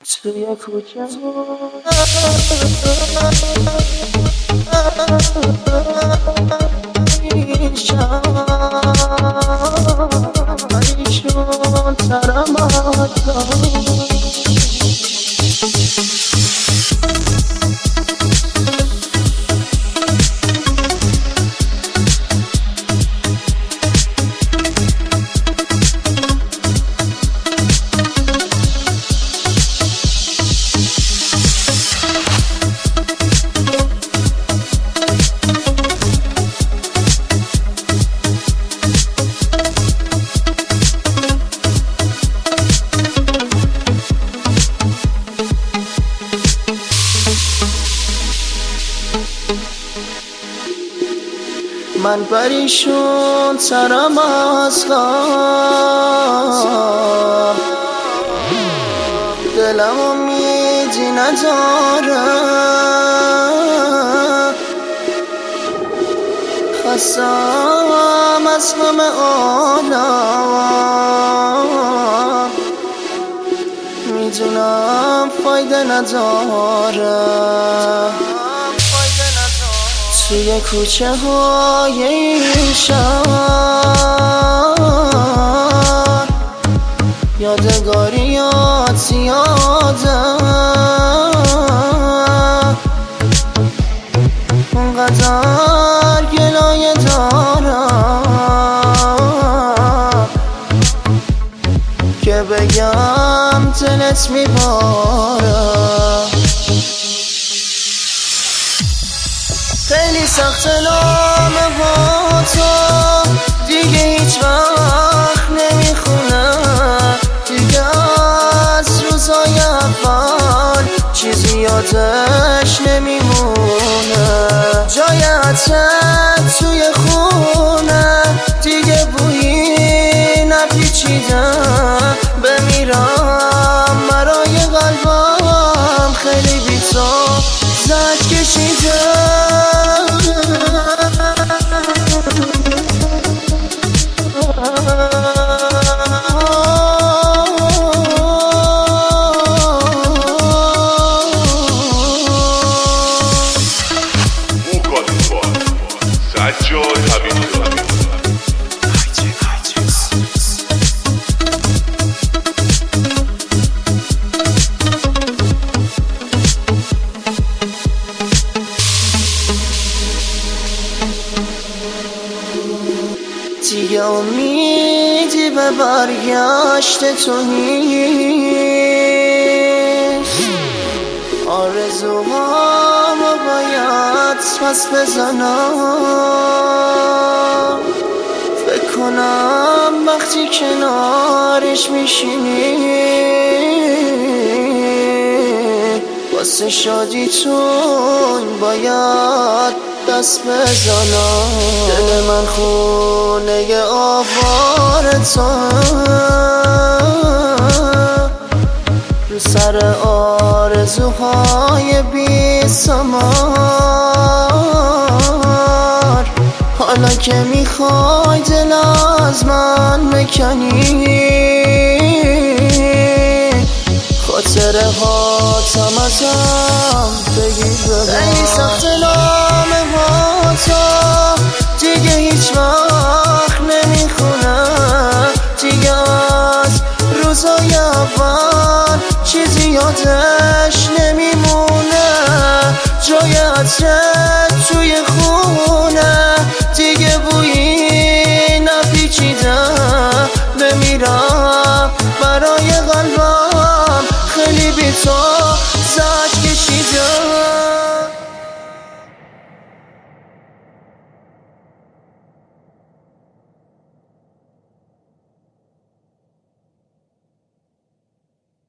توی کوچه ایشون سرم من پریشون سرم از غم دلم امیدی نداره خستم از همه عالم میدونم فایده نداره توی کوچه های این شهر یادگاریات زیاده اونقدر گلایه دارم که بگم دلت میباره خیلی سخت نامه با تو دیگه هیچ وقت نمیخونه دیگه از روزای اول چیزی یادش نمیمونه جای عطرت توی خونه دیگه بویی نپیچیده بمیرم برای قلبم خیلی بی تو زد کشیده دیگه امیدی به برگشت تو نیست آرزوهامو باید پس بزنم فکر کنم وقتی کنارش میشینی واسه شادیتون باید دست بزنم دل من خونه آوارته رو سر آرزوهای بی ثمر حالا که میخوای دل از من بکنی خاطره هاتم ازم بگیر ببر ای سخت نامه با تو دیگه هیچ وقت نمیخونه دیگه از روزای اول چیزی یادش نمیمونه جای عطرت توی خونه